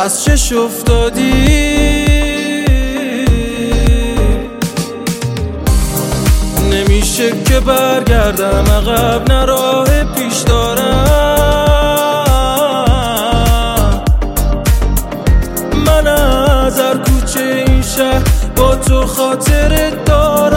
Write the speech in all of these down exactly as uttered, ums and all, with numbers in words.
از چش افتادی. نمیشه که برگردم عقب، نه راه پیش دارم. من از هر کوچه این شهر با تو خاطرت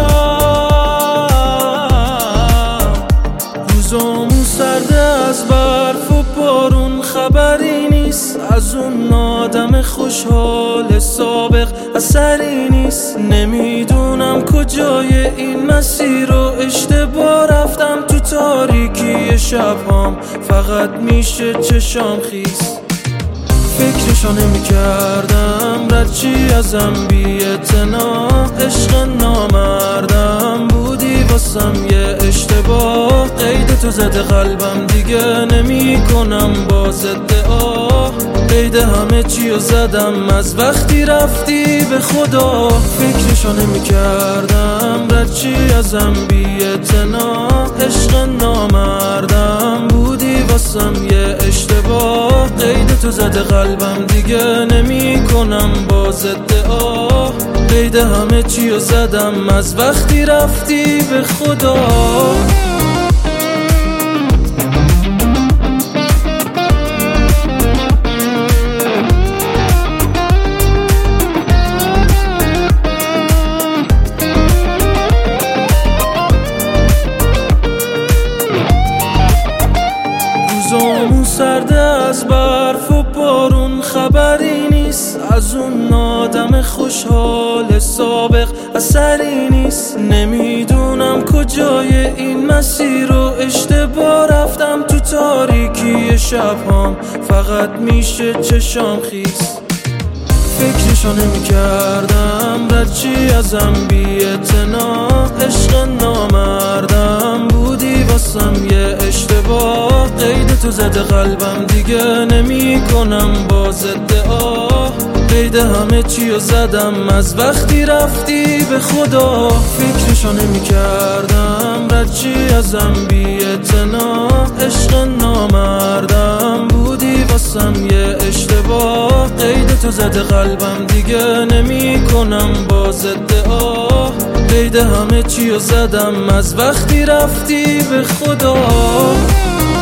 دارم. روزامون سرده از برف و بارون، خبری نیست از اون آدم خوشحال سابق، اثری نیست. نمیدونم کجای این مسیر رو اشتباه رفتم، تو تاریکی شبام فقط میشه چشام خیس. فکرشو نمی کردم رد چی ازم بی اعتنا، عشق نامردم بودی واسم یه اشتباه. قید تو زده قلبم دیگه نمی کنم با ادعا، قید همه چی رو زدم از وقتی رفتی به خدا. فکرشو نمی کردم رد چی ازم بی اعتنا، عشق نامردم بودی واسم یه اشتباه. قید تو زده قلبم دیگه نمی کنم با ادعا، قید همه چی رو زدم از وقتی رفتی به خدا. روزامون سرده از برف و بارون، خبری نیست از اون آدم خوشحال سابق، اثری نیست. نمیدونم کجای این مسیر رو اشتباه رفتم، تو تاریکی شبام فقط میشه چشام خیس. فکرشو نمی کردم رد چی ازم بی اعتنا، عشق نامردم بودی واسم یه اشتباه. قید تو زده قلبم دیگه نمی کنم با ادعا، قید همه چی رو زدم از وقتی رفتی به خدا. فکرشو نمی کردم رد چی ازم بی اعتنا، عشق نامردم بودی واسم یه اشتباه. قید تو زده قلبم دیگه نمی کنم با ادعا، قید همه چی رو زدم از وقتی رفتی به خدا.